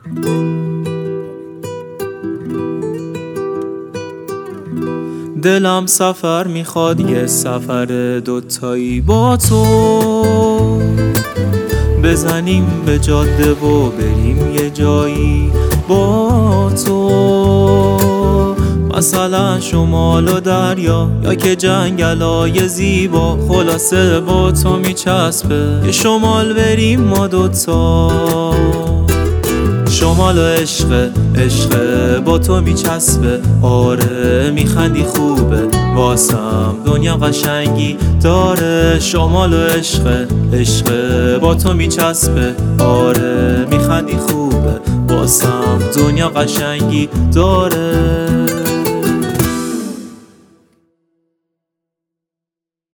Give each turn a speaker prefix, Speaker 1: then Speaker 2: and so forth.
Speaker 1: دلم سفر میخواد، یه سفر دوتایی با تو، بزنیم به جاده و بریم یه جایی با تو، مثلا شمال و دریا یا که جنگلای زیبا. خلاصه با تو میچسبه یه شمال بریم ما دوتا. شمال و عشق با تو میچسبه. آره میخندی خوبه واسم دنیا قشنگی داره. شمال و عشق با تو میچسبه. آره میخندی خوبه واسم دنیا قشنگی داره.